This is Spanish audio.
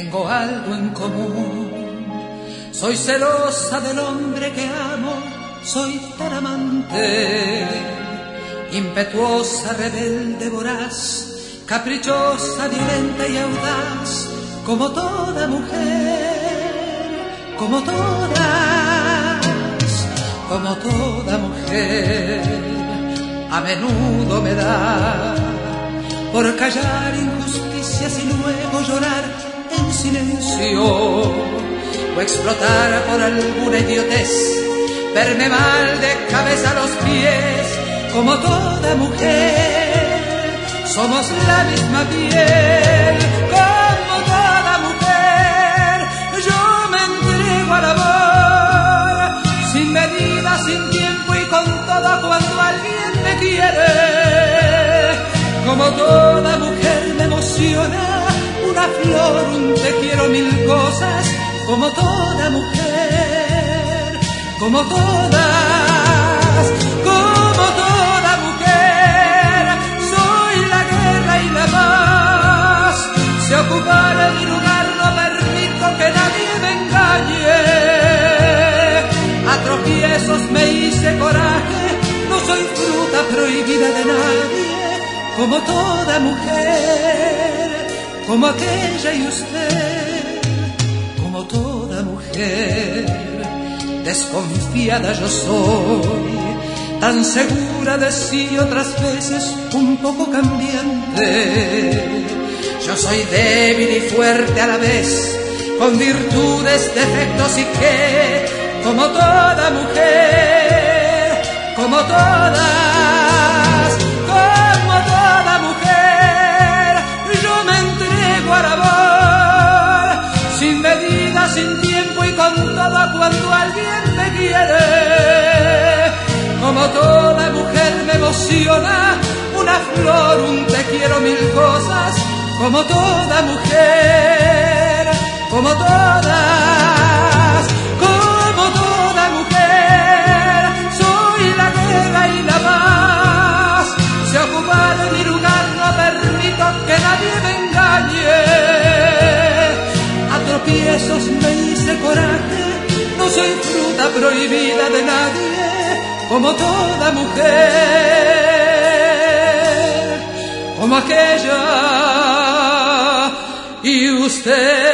Tengo algo en común, soy celosa del hombre que amo, soy tan amante, impetuosa, rebelde, voraz, caprichosa, violenta y audaz, como toda mujer, como toda mujer. A menudo me da por callar injusticias y luego llorar en silencio, o explotar por alguna idiotez, verme mal de cabeza a los pies, como toda mujer. Somos la misma piel, como toda mujer. Yo me entrego al amor, sin medida, sin tiempo y con todo cuando alguien me quiere. Como toda mujer me emociona una flor, un te quiero, mil cosas, como toda mujer, como todas, como toda mujer. Soy la guerra y la paz, si ocupara mi lugar no permito que nadie me engañe. A tropiezos me hice coraje, no soy fruta prohibida de nadie, como toda mujer, como aquella y usted, como toda mujer. Desconfiada yo soy, tan segura de sí, otras veces un poco cambiante. Yo soy débil y fuerte a la vez, con virtudes, defectos y qué, como toda mujer, como todas, como toda mujer. Yo me entrego al amor, sin medida, sin tiempo y con todo cuando alguien me quiere. Como toda mujer me emociona una flor, un te quiero, mil cosas, como toda mujer, como todas, como toda mujer. Soy la guerra y la paz, si ocupara mi lugar no permito que nadie me engañe. A tropiezos me hice coraje, no soy fruta prohibida de nadie, como toda mujer, como aquella y usted.